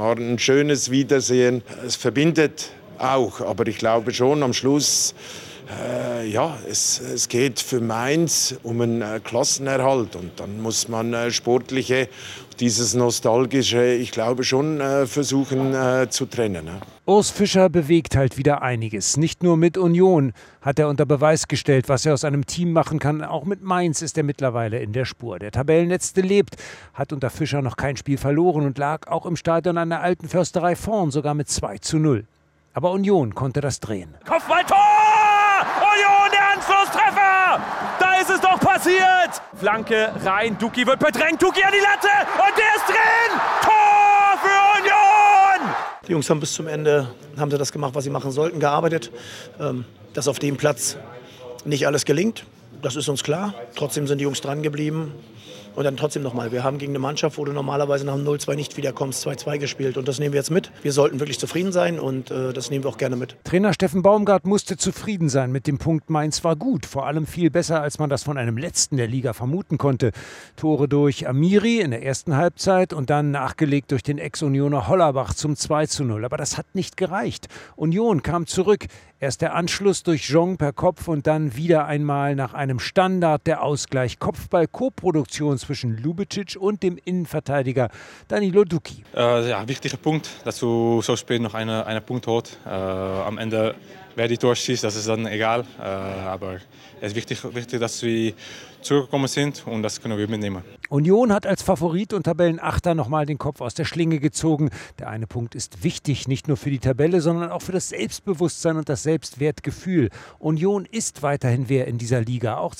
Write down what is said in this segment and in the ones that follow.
war ein schönes Wiedersehen. Es verbindet auch, aber ich glaube schon am Schluss, es geht für Mainz um einen Klassenerhalt und dann muss man sportliche, dieses nostalgische, ich glaube schon versuchen zu trennen. Urs Fischer bewegt halt wieder einiges. Nicht nur mit Union hat er unter Beweis gestellt, was er aus einem Team machen kann. Auch mit Mainz ist er mittlerweile in der Spur. Der Tabellenletzte lebt, hat unter Fischer noch kein Spiel verloren und lag auch im Stadion an der alten Försterei vorn, sogar mit 2:0. Aber Union konnte das drehen. Kopfballtor! Union, der Anschlusstreffer! Da ist es doch passiert! Flanke rein, Duki wird bedrängt, Duki an die Latte und der ist drin! Tor für Union! Die Jungs haben bis zum Ende das gemacht, was sie machen sollten, gearbeitet. Dass auf dem Platz nicht alles gelingt, das ist uns klar. Trotzdem sind die Jungs dran geblieben. Und dann trotzdem nochmal, wir haben gegen eine Mannschaft, wo du normalerweise nach dem 0-2 nicht wiederkommst, 2-2 gespielt. Und das nehmen wir jetzt mit. Wir sollten wirklich zufrieden sein und das nehmen wir auch gerne mit. Trainer Steffen Baumgart musste zufrieden sein mit dem Punkt. Mainz war gut, vor allem viel besser, als man das von einem Letzten der Liga vermuten konnte. Tore durch Amiri in der ersten Halbzeit und dann nachgelegt durch den Ex-Unioner Hollerbach zum 2:0. Aber das hat nicht gereicht. Union kam zurück. Erst der Anschluss durch Jong per Kopf und dann wieder einmal nach einem Standard der Ausgleich. Kopfball-Koproduktion zwischen Lubicic und dem Innenverteidiger Danilo Duki. Wichtiger Punkt, dass du so spät noch einen Punkt holst. Am Ende, wer die Tor schießt, das ist dann egal. Aber es ist wichtig, dass wir zurückgekommen sind und das können wir mitnehmen. Union hat als Favorit und Tabellenachter nochmal den Kopf aus der Schlinge gezogen. Der eine Punkt ist wichtig, nicht nur für die Tabelle, sondern auch für das Selbstbewusstsein und das Selbstwertgefühl. Union ist weiterhin wer in dieser Liga, auch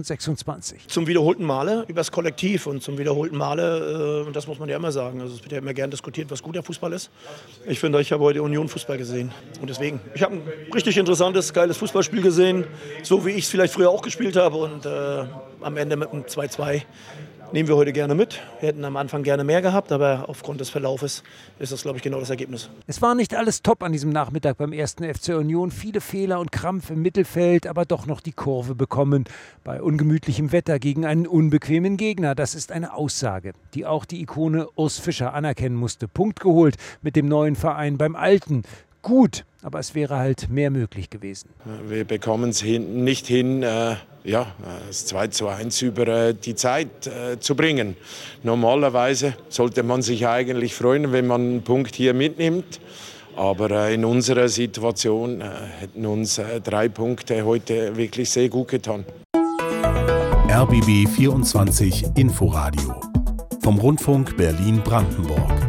2026. Zum wiederholten Male übers Kollektiv und zum wiederholten Male, und das muss man ja immer sagen, also es wird ja immer gern diskutiert, was guter Fußball ist. Ich finde, ich habe heute Union Fußball gesehen und deswegen, ich habe ein richtig interessantes, geiles Fußballspiel gesehen, so wie ich es vielleicht früher auch gespielt habe und am Ende mit einem 2:2 nehmen wir heute gerne mit. Wir hätten am Anfang gerne mehr gehabt, aber aufgrund des Verlaufes ist das, glaube ich, genau das Ergebnis. Es war nicht alles top an diesem Nachmittag beim 1. FC Union. Viele Fehler und Krampf im Mittelfeld, aber doch noch die Kurve bekommen. Bei ungemütlichem Wetter gegen einen unbequemen Gegner. Das ist eine Aussage, die auch die Ikone Urs Fischer anerkennen musste. Punkt geholt mit dem neuen Verein beim Alten. Gut, aber es wäre halt mehr möglich gewesen. Wir bekommen es nicht hin, das 2:1 über die Zeit zu bringen. Normalerweise sollte man sich eigentlich freuen, wenn man einen Punkt hier mitnimmt. Aber in unserer Situation hätten uns 3 Punkte heute wirklich sehr gut getan. RBB 24 Inforadio vom Rundfunk Berlin-Brandenburg.